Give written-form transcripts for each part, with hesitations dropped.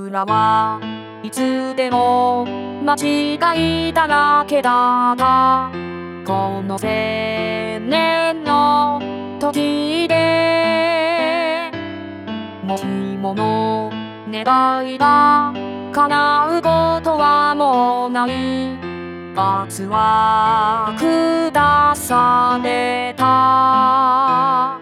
僕らはいつでも間違いだらけだった。この青年の時でもしもの願いが叶うことはもうない。罰は下された。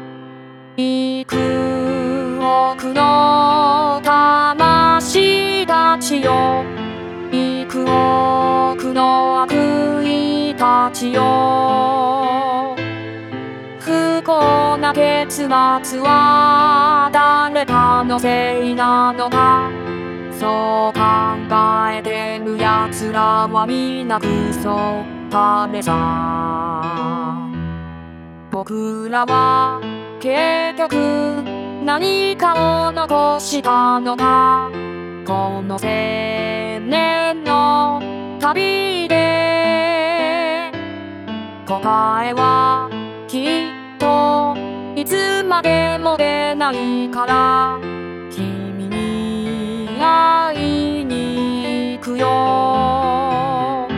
幾億の魂たちよ、幾億の悪意たちよ。不幸な結末は誰かのせいなのか。そう考えてる奴らは皆クソタレさ。僕らは結局何かを残したのか。この青年の旅で答えはきっといつまでも出ないから、君に会いに行くよ。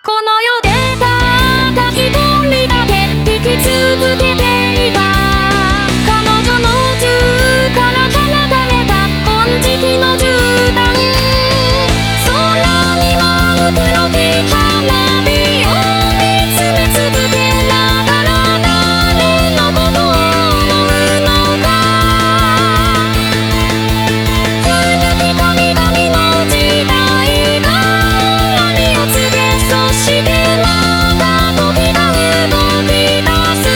この世でたった一人だけ生き続けていた彼女の銃から放たれた金色の銃弾空に舞う黒き花火を見つめ続けながら誰のことを思うのか古き神々の時代が終わりを告げそしてまた時が動き出す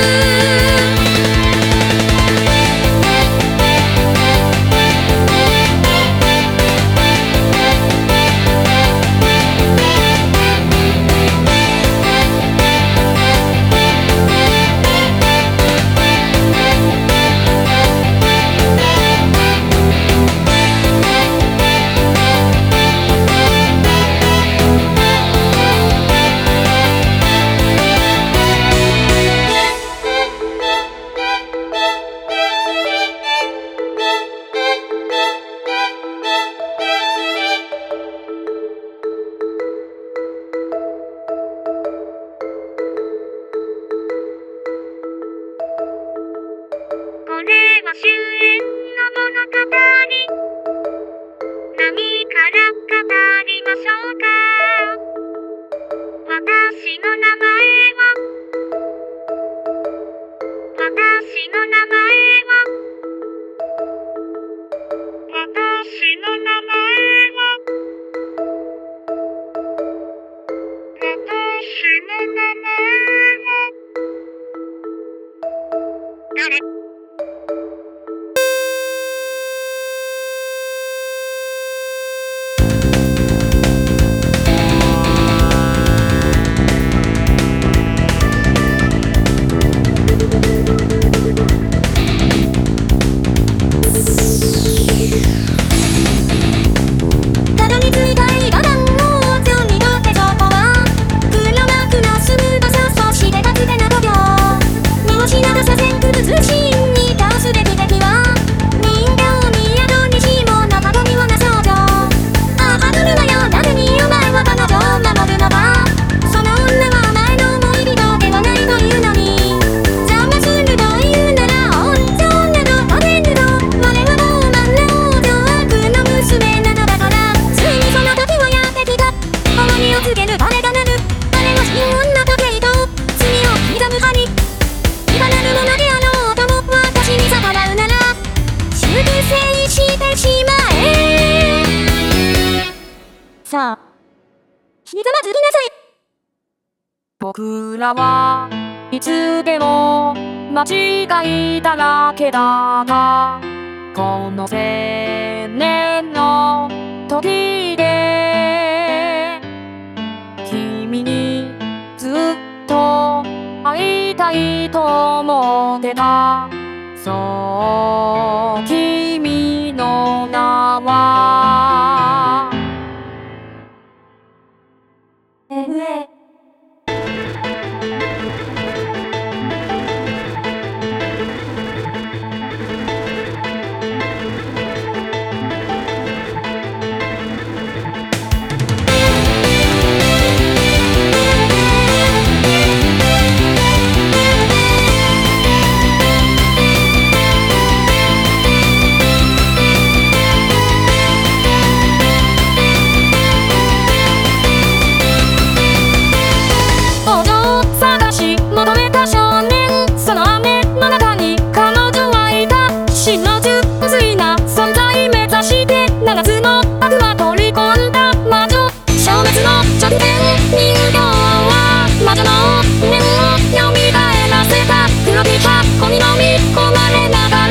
これは終焉の物語何から語りましょうか私の名前は私の名前は私の名前は私の名前は誰さあ、ひざまずきなさい。僕らはいつでも間違いだらけだが、この青年の時で君にずっと会いたいと思ってた。そう、君の名はMA魔女の念を蘇らせた黒き箱に飲み込まれながら